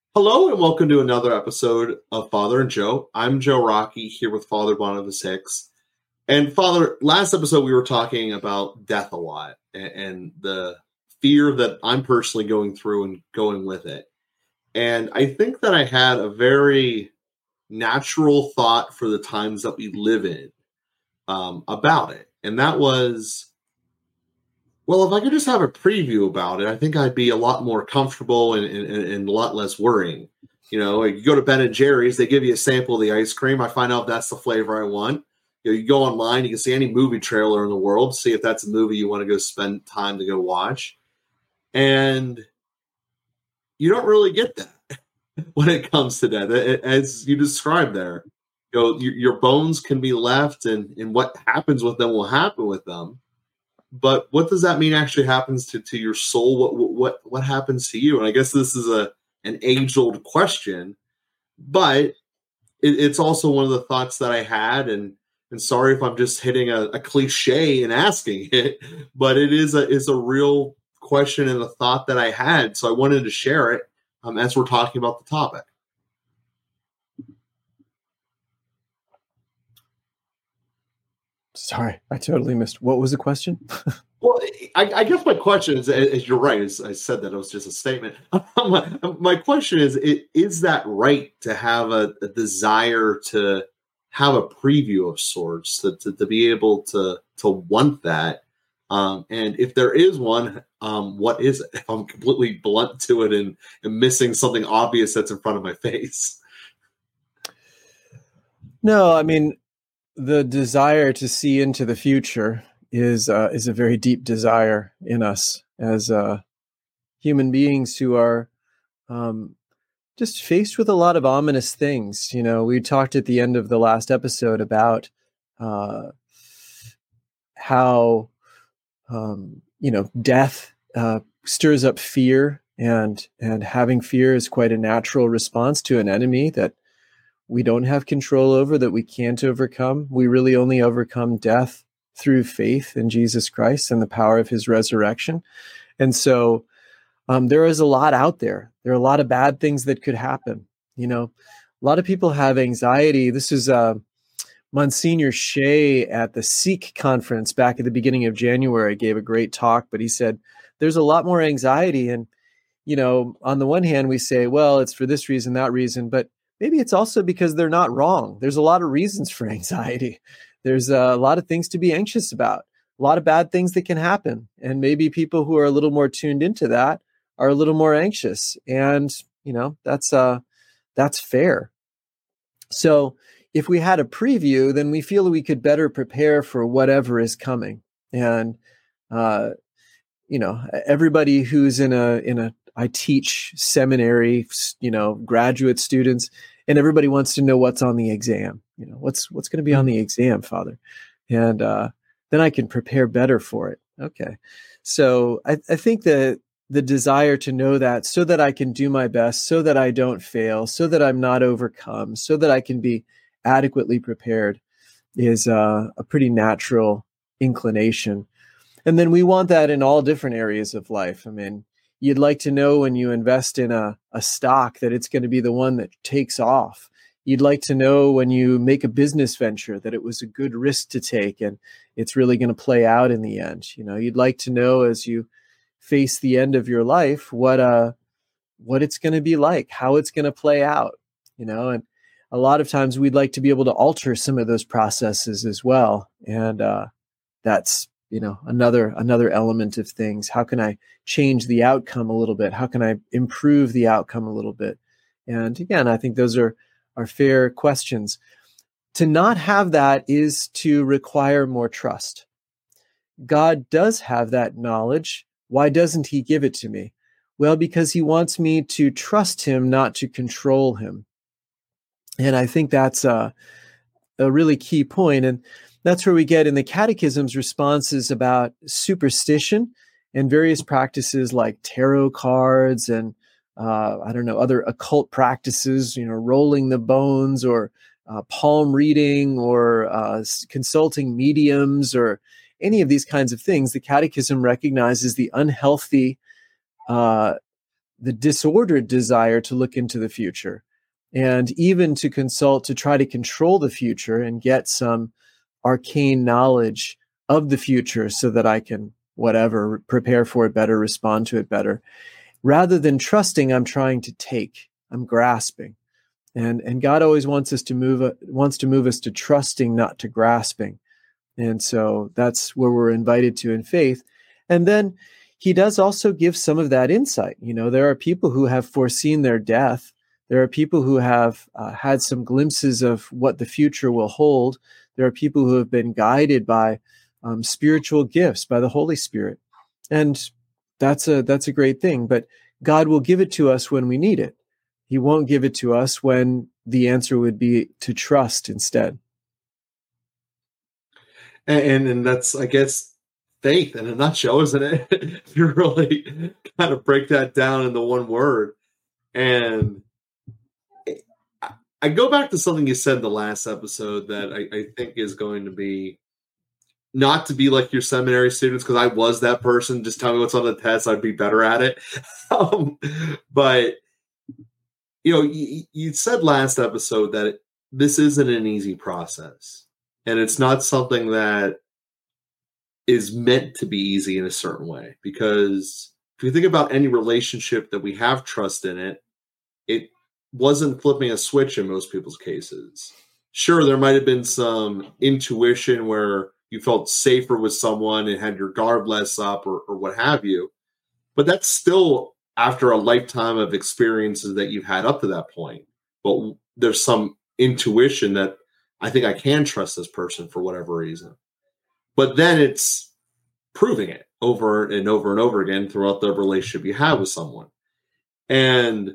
Hello and welcome to another episode of Father and Joe. I'm Joe Rocky here with Father Boniface Hicks. And Father, last episode we were talking about death a lot and the fear that I'm personally going through and going with it. And I think that I had a very natural thought for the times that we live in about it. And that was, well, if I could just have a preview about it, I think I'd be a lot more comfortable and a lot less worrying. You know, like you go to Ben and Jerry's, they give you a sample of the ice cream. I find out if that's the flavor I want. You know, you go online, you can see any movie trailer in the world, see if that's a movie you want to go spend time to go watch. And you don't really get that when it comes to death, as you described there. You know, your bones can be left, and what happens with them will happen with them. But what does that mean actually happens to your soul? What happens to you? And I guess this is an age old question, but it's also one of the thoughts that I had. And sorry if I'm just hitting a cliche and asking it, but it is a real question and a thought that I had. So I wanted to share it as we're talking about the topic. Sorry, I totally missed. What was the question? Well, I guess my question is you're right. As I said that it was just a statement. My question is that right to have a desire to have a preview of sorts, to be able to want that? And if there is one, what is it? If I'm completely blunt to it and missing something obvious that's in front of my face. No, I mean, the desire to see into the future is a very deep desire in us as human beings who are just faced with a lot of ominous things. You know, we talked at the end of the last episode about how death stirs up fear, and having fear is quite a natural response to an enemy that we don't have control over, that we can't overcome. We really only overcome death through faith in Jesus Christ and the power of his resurrection. And so there is a lot out there. There are a lot of bad things that could happen. You know, a lot of people have anxiety. This is Monsignor Shea at the Sikh conference back at the beginning of January gave a great talk, but he said there's a lot more anxiety. And, you know, on the one hand, we say, well, it's for this reason, that reason, but maybe it's also because they're not wrong. There's a lot of reasons for anxiety. There's a lot of things to be anxious about, a lot of bad things that can happen. And maybe people who are a little more tuned into that are a little more anxious. And, you know, that's fair. So if we had a preview, then we feel we could better prepare for whatever is coming. And, everybody who's I teach seminary, graduate students, and everybody wants to know what's on the exam. You know, what's going to be on the exam, Father? And then I can prepare better for it. Okay. So I think that the desire to know that so that I can do my best, so that I don't fail, so that I'm not overcome, so that I can be adequately prepared is a pretty natural inclination. And then we want that in all different areas of life. I mean, you'd like to know when you invest in a stock that it's going to be the one that takes off. You'd like to know when you make a business venture that it was a good risk to take and it's really going to play out in the end. You know, you'd like to know as you face the end of your life what it's going to be like, how it's going to play out. You know, and a lot of times we'd like to be able to alter some of those processes as well. And that's, you know, another element of things. How can I change the outcome a little bit? How can I improve the outcome a little bit? And again, I think those are fair questions. To not have that is to require more trust. God does have that knowledge. Why doesn't he give it to me? Well, because he wants me to trust him, not to control him. And I think that's a really key point. And that's where we get in the Catechism's responses about superstition and various practices like tarot cards and, other occult practices, you know, rolling the bones or palm reading or consulting mediums or any of these kinds of things. The Catechism recognizes the unhealthy the disordered desire to look into the future, and even to consult to try to control the future and get some arcane knowledge of the future so that I can whatever prepare for it better, respond to it better. Rather than trusting, I'm trying to take, I'm grasping. And God always wants to move us to trusting, not to grasping. And so that's where we're invited to in faith. And then he does also give some of that insight. There are people who have foreseen their death. There are people who have had some glimpses of what the future will hold. There are people who have been guided by spiritual gifts, by the Holy Spirit. And that's a great thing. But God will give it to us when we need it. He won't give it to us when the answer would be to trust instead. And that's, I guess, faith in a nutshell, isn't it? If you really kind of break that down into one word. And I go back to something you said in the last episode that I think is going to be, not to be like your seminary students, because I was that person. Just tell me what's on the test. I'd be better at it. But, you said last episode that this isn't an easy process. And it's not something that is meant to be easy in a certain way. Because if you think about any relationship that we have trust in it, it wasn't flipping a switch in most people's cases. Sure, there might have been some intuition where you felt safer with someone and had your guard less up or what have you. But that's still after a lifetime of experiences that you've had up to that point. But there's some intuition that I think I can trust this person for whatever reason. But then it's proving it over and over and over again throughout the relationship you have with someone. And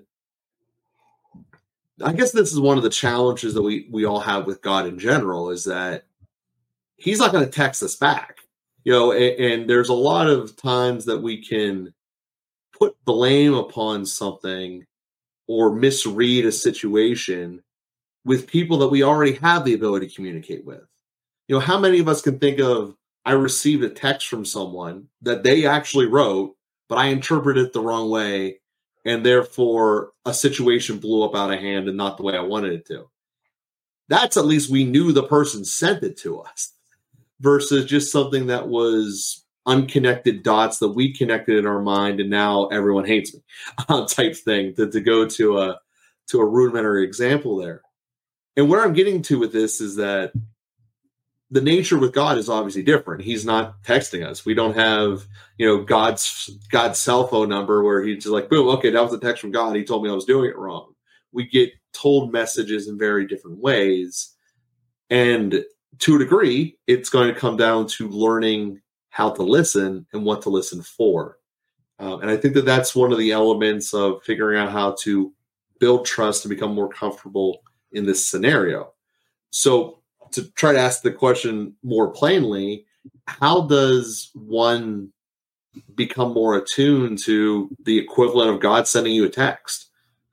I guess this is one of the challenges that we all have with God in general, is that he's not going to text us back, and there's a lot of times that we can put blame upon something or misread a situation with people that we already have the ability to communicate with. How many of us can think of, I received a text from someone that they actually wrote, but I interpreted it the wrong way, and therefore a situation blew up out of hand and not the way I wanted it to. That's, at least we knew the person sent it to us, versus just something that was unconnected dots that we connected in our mind, and now everyone hates me type thing, to go to a rudimentary example there. And where I'm getting to with this is that the nature with God is obviously different. He's not texting us. We don't have, God's cell phone number where he's just like, boom, okay, that was a text from God. He told me I was doing it wrong. We get told messages in very different ways. And to a degree, it's going to come down to learning how to listen and what to listen for. And I think that that's one of the elements of figuring out how to build trust and become more comfortable in this scenario. So to try to ask the question more plainly, how does one become more attuned to the equivalent of God sending you a text?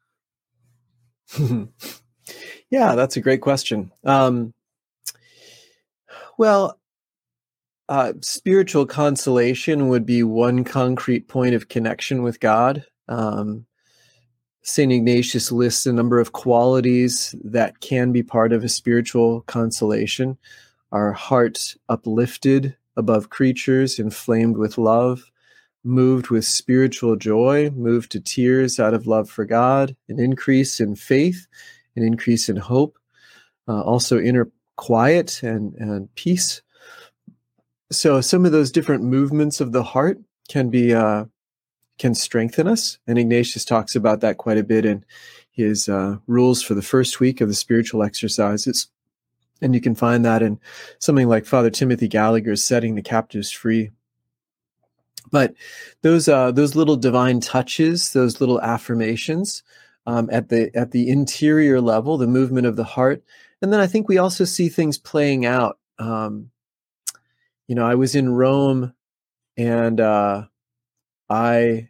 Yeah, that's a great question. Spiritual consolation would be one concrete point of connection with God. St. Ignatius lists a number of qualities that can be part of a spiritual consolation. Our heart uplifted above creatures, inflamed with love, moved with spiritual joy, moved to tears out of love for God, an increase in faith, an increase in hope, also inner quiet and peace. So some of those different movements of the heart can strengthen us. And Ignatius talks about that quite a bit in his rules for the first week of the spiritual exercises. And you can find that in something like Father Timothy Gallagher's Setting the Captives Free. But those little divine touches, those little affirmations at the interior level, the movement of the heart. And then I think we also see things playing out. I was in Rome, and I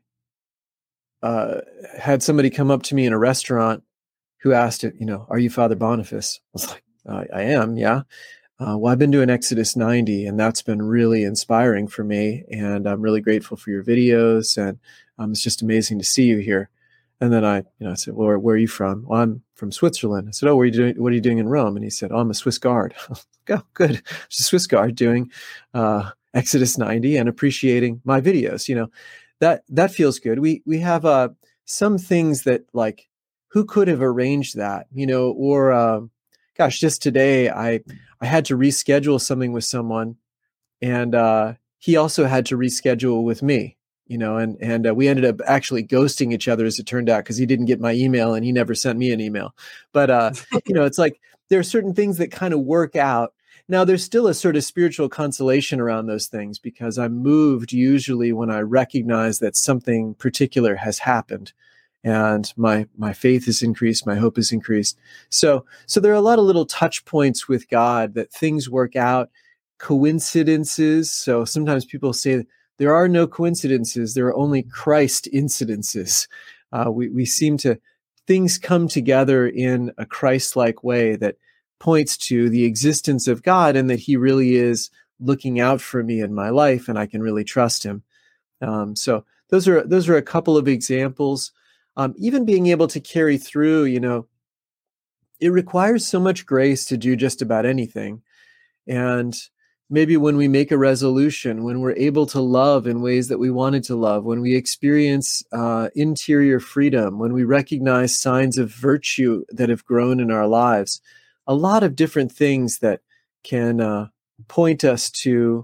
had somebody come up to me in a restaurant who asked it, are you Father Boniface? I was like, I am, yeah. Well, I've been doing Exodus 90, and that's been really inspiring for me. And I'm really grateful for your videos. And It's just amazing to see you here. And then I said, well, where are you from? Well, I'm from Switzerland. I said, oh, what are you doing in Rome? And he said, oh, I'm a Swiss Guard. Oh, good. Just a Swiss Guard doing Exodus 90 and appreciating my videos. That feels good. We have some things that, like, who could have arranged that? Or just today I had to reschedule something with someone, and he also had to reschedule with me. And we ended up actually ghosting each other, as it turned out, because he didn't get my email and he never sent me an email. But it's like there are certain things that kind of work out. Now, there's still a sort of spiritual consolation around those things, because I'm moved usually when I recognize that something particular has happened, and my faith is increased, my hope is increased. So there are a lot of little touch points with God that things work out, coincidences. So sometimes people say there are no coincidences, there are only Christ incidences. We seem to, things come together in a Christ-like way that points to the existence of God, and that he really is looking out for me in my life, and I can really trust him. So those are a couple of examples. Even being able to carry through, it requires so much grace to do just about anything. And maybe when we make a resolution, when we're able to love in ways that we wanted to love, when we experience interior freedom, when we recognize signs of virtue that have grown in our lives, a lot of different things that can point us to,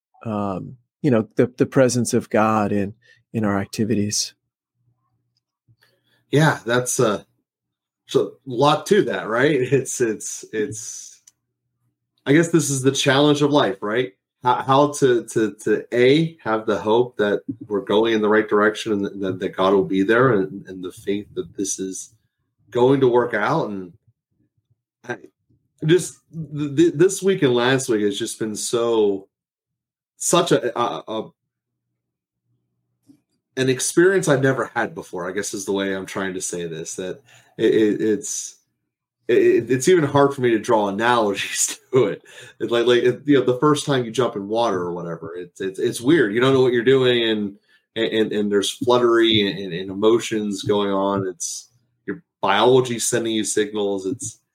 the presence of God in our activities. Yeah, that's so a lot to that, right? It's. I guess this is the challenge of life, right? How to have the hope that we're going in the right direction, and that God will be there, and the faith that this is going to work out. And just this week and last week has just been such an experience I've never had before, I guess is the way I'm trying to say this, that it's even hard for me to draw analogies to it. It's like the first time you jump in water or whatever, it's weird. You don't know what you're doing, and there's fluttery and emotions going on. It's your biology sending you signals.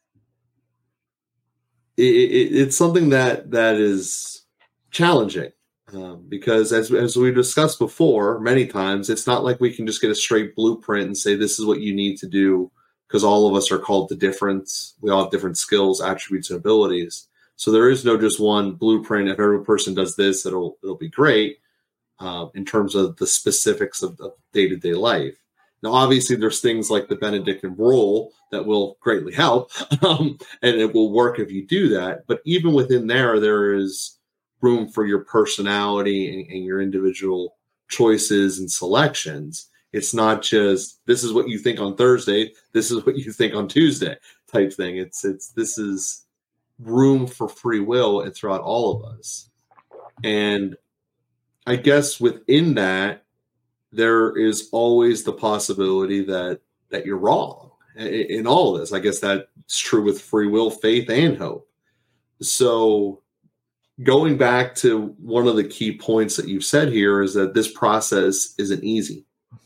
It's something that is challenging, because as we discussed before many times, it's not like we can just get a straight blueprint and say this is what you need to do, because all of us are called to difference. We all have different skills, attributes, and abilities. So there is no just one blueprint. If every person does this, it'll be great, in terms of the specifics of day-to-day life. Now, obviously, there's things like the Benedictine rule that will greatly help, and it will work if you do that. But even within there is room for your personality and your individual choices and selections. It's not just, this is what you think on Thursday, this is what you think on Tuesday type thing. This is room for free will and throughout all of us. And I guess within that, there is always the possibility that you're wrong in all of this. I guess that's true with free will, faith, and hope. So going back to one of the key points that you've said here is that this process isn't easy.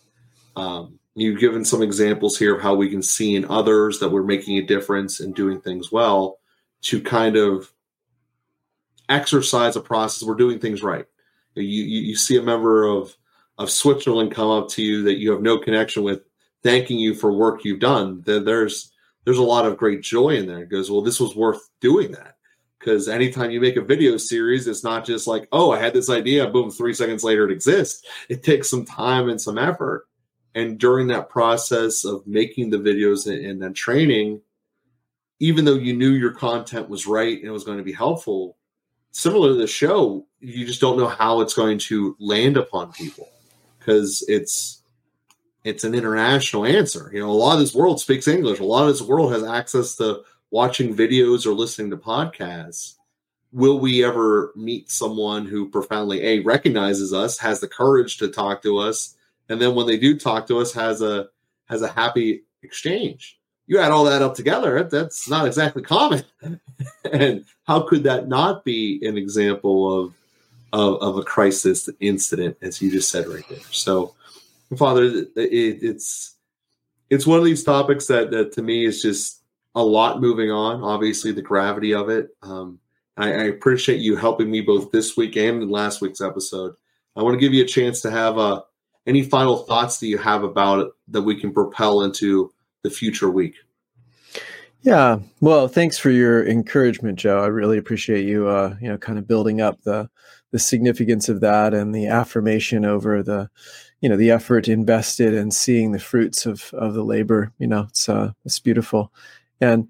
You've given some examples here of how we can see in others that we're making a difference and doing things well, to kind of exercise a process. We're doing things right. You see a member of Switzerland come up to you that you have no connection with, thanking you for work you've done. There's a lot of great joy in there. It goes, well, this was worth doing that. Because anytime you make a video series, it's not just like, oh, I had this idea, boom, 3 seconds later it exists. It takes some time and some effort. And during that process of making the videos and then training, even though you knew your content was right and it was going to be helpful, similar to the show, you just don't know how it's going to land upon people, because it's an international answer. A lot of this world speaks English. A lot of this world has access to watching videos or listening to podcasts. Will we ever meet someone who profoundly recognizes us, has the courage to talk to us, and then when they do talk to us, has a happy exchange? You add all that up together, that's not exactly common. And how could that not be an example of a crisis incident, as you just said right there? So Father, it's one of these topics that to me is just a lot moving on. Obviously, the gravity of it. I appreciate you helping me both this week and in last week's episode. I want to give you a chance to have any final thoughts that you have about it that we can propel into the future week. Yeah. Well, thanks for your encouragement, Joe. I really appreciate you, kind of building up the significance of that and the affirmation over the effort invested and seeing the fruits of the labor. It's beautiful. And,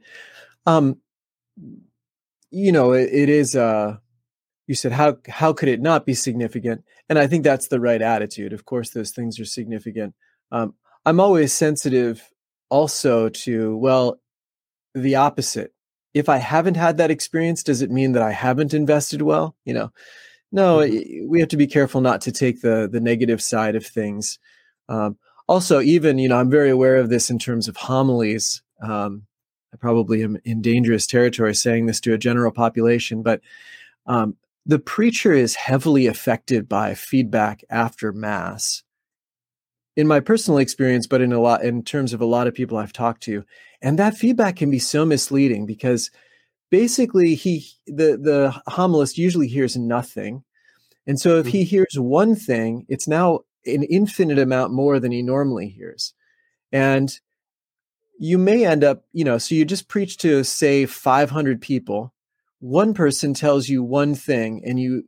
it is, you said, how could it not be significant? And I think that's the right attitude. Of course, those things are significant. I'm always sensitive also to, the opposite. If I haven't had that experience, does it mean that I haven't invested well? No, we have to be careful not to take the negative side of things. Also, even, I'm very aware of this in terms of homilies. I probably am in dangerous territory saying this to a general population, but the preacher is heavily affected by feedback after Mass. In my personal experience, but in terms of a lot of people I've talked to, and that feedback can be so misleading because basically the homilist usually hears nothing. And so if he hears one thing, it's now an infinite amount more than he normally hears. And you may end up, so you just preach to, say, 500 people. One person tells you one thing and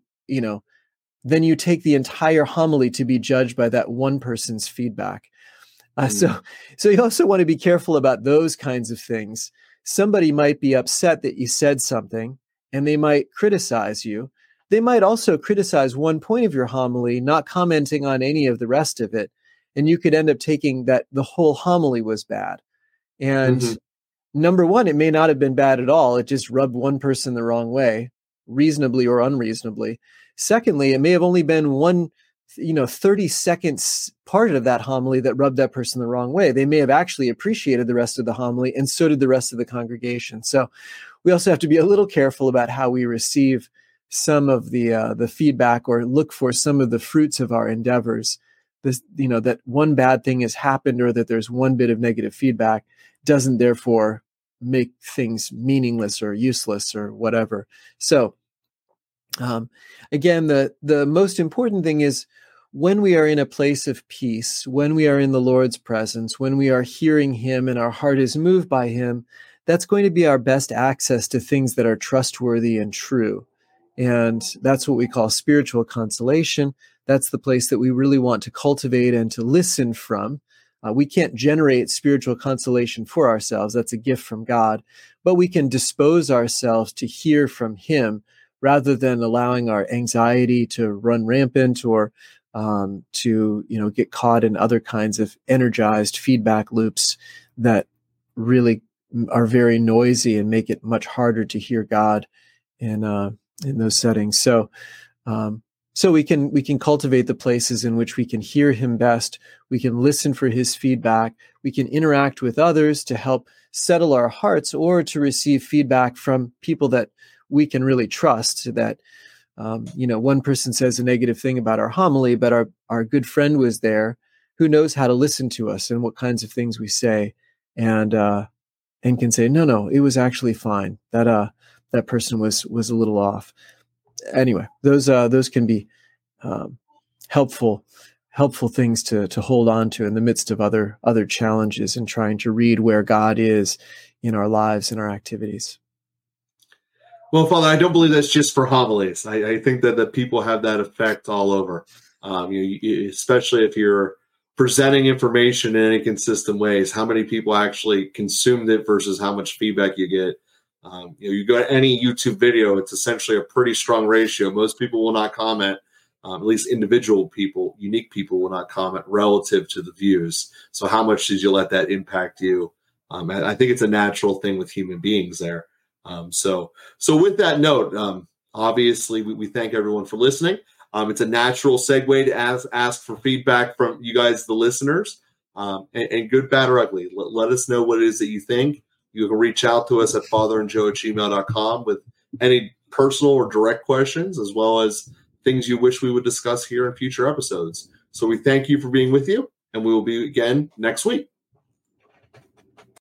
then you take the entire homily to be judged by that one person's feedback. So you also want to be careful about those kinds of things. Somebody might be upset that you said something and they might criticize you. They might also criticize one point of your homily, not commenting on any of the rest of it. And you could end up taking that the whole homily was bad. And number one, it may not have been bad at all. It just rubbed one person the wrong way, reasonably or unreasonably. Secondly, it may have only been one 30 seconds part of that homily that rubbed that person the wrong way. They may have actually appreciated the rest of the homily, and so did the rest of the congregation. So we also have to be a little careful about how we receive some of the feedback or look for some of the fruits of our endeavors. That one bad thing has happened or that there's one bit of negative feedback doesn't therefore make things meaningless or useless or whatever. So again, the most important thing is when we are in a place of peace, when we are in the Lord's presence, when we are hearing him and our heart is moved by him, that's going to be our best access to things that are trustworthy and true. And that's what we call spiritual consolation. That's the place that we really want to cultivate and to listen from. We can't generate spiritual consolation for ourselves. That's a gift from God. But we can dispose ourselves to hear from him rather than allowing our anxiety to run rampant or to get caught in other kinds of energized feedback loops that really are very noisy and make it much harder to hear God in those settings. So we can cultivate the places in which we can hear him best. We can listen for his feedback. We can interact with others to help settle our hearts or to receive feedback from people that we can really trust. That one person says a negative thing about our homily, but our good friend was there who knows how to listen to us and what kinds of things we say, and can say, no, it was actually fine. That person was a little off. Anyway, those can be helpful things to hold on to in the midst of other challenges and trying to read where God is in our lives and our activities. Well, Father, I don't believe that's just for homilies. I think that the people have that effect all over, especially if you're presenting information in any consistent ways. How many people actually consumed it versus how much feedback you get. You go to any YouTube video, it's essentially a pretty strong ratio. Most people will not comment, at least individual people, unique people will not comment relative to the views. So how much did you let that impact you? I think it's a natural thing with human beings there. So with that note, obviously we thank everyone for listening. It's a natural segue to ask for feedback from you guys, the listeners, and good, bad, or ugly. Let us know what it is that you think. You can reach out to us at fatherandjoe@gmail.com with any personal or direct questions, as well as things you wish we would discuss here in future episodes. So we thank you for being with you, and we will be again next week.